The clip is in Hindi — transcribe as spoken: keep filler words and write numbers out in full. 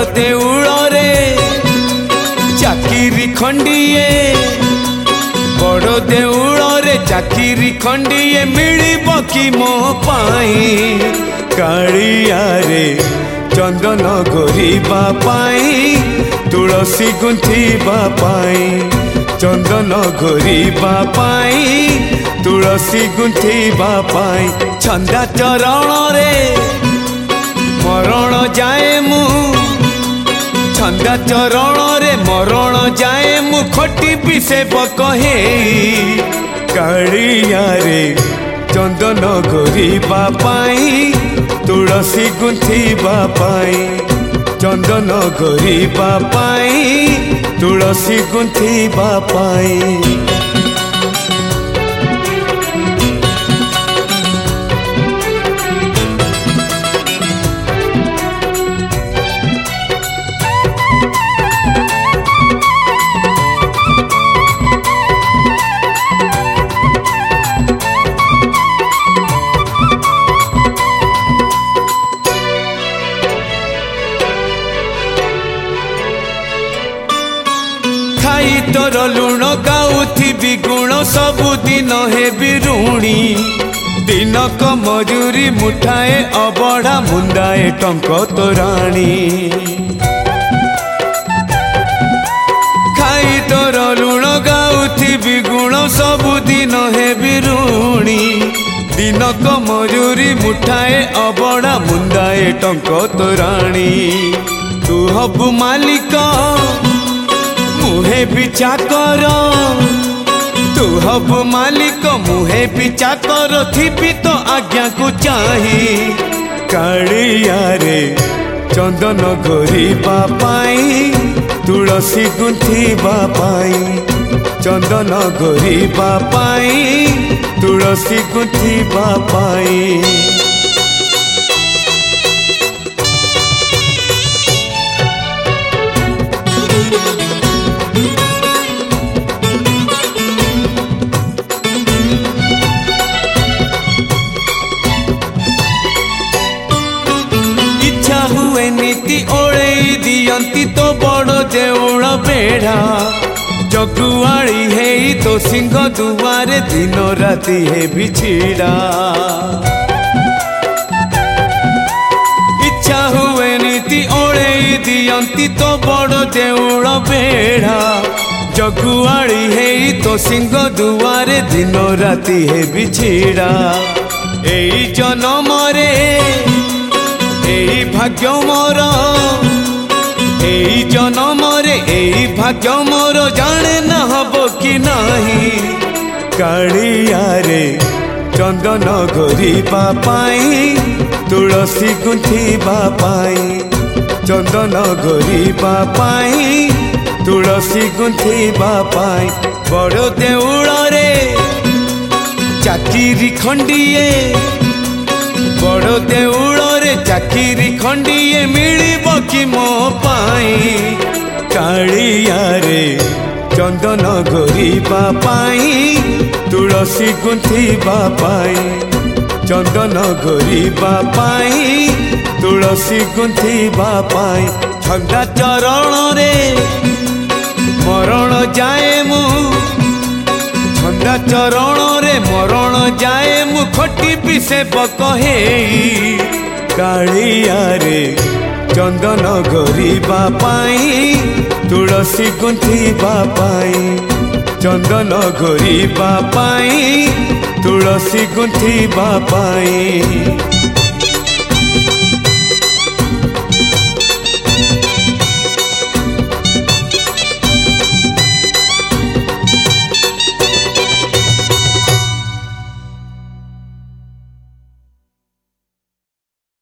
देउल रे चाकिरी खंडिए बड़ देउल रे चाकिरी खंडिए मिलिब कि मो पाई कालिया रे चंदन घोरिबा पाई तुलसी गुंथिबा पाई चंदन घोरिबा पाई तुलसी गुंथिबा पाई छंदा चरण रे मरण जाए मु छंदा चरण रे मरण जाए मु खटी पिसेब कहे कालिया रे चंदन घोरिबा पाई तुलसी गुंथिबा पाई चंदन घोरिबा पाई तुलसी गुंथिबा पाई। खाई तोर लुण गाउथी गुण सबुदिन हे बिरुणी दिनक मजूरी मुठाए अबड़ा मुंदाए टंक तोराणी खाई तोर लुण गाउथी गुण सबुदिन हे बिरुणी दिनक मजूरी मुठाए अबड़ा मुंदाए टंक तोराणी तू हबु मालिक मुहे पिछा कर तू हब मालिक मुहे पिछा कर थी तो आज्ञा को चाही कालिया रे चंदन घोरिबा पाई तुलसी गुंथिबा पाई चंदन घोरिबा पाई तुलसी गुंथिबा पाई। हुए नीति ओले दियंती तो बड़ देउल बेढ़ा जगुआड़ी है तो सिंह दुआरे दिन राति है बिछिड़ा इच्छा हुए नीति ओले दियंती तो बड़ देउल बेढ़ा जगुआड़ी है तो सिंह दुआरे दिन राति है बिछिड़ा एई जन्म रे एई भाग्य मोर एई जन्म रे एई भाग्य मोर जाने न हबो कि नाही कालिया रे चंदन घोरिबा पाई तुलसी गुंथिबा पाई चंदन घोरिबा पाई तुलसी गुंथिबा पाई बड़ देउल रे चाकिरी खंडिए बड़ देउल रे चाकिरी खंडिए मिलिब कि मो पाई कालिया रे चंदन घोरिबा पाई तुलसी गुंथिबा पाई चंदन घोरिबा पाई तुलसी गुंथिबा पाई छंदा चरण रे मरण जाए मु छंदा चरण रे मरण जाए मु खटी पिसेब कहे कालिया रे चंदन घोरिबा पाई तुलसी गुंथिबा पाई चंदन घोरिबा पाई तुलसी गुंथिबा पाई।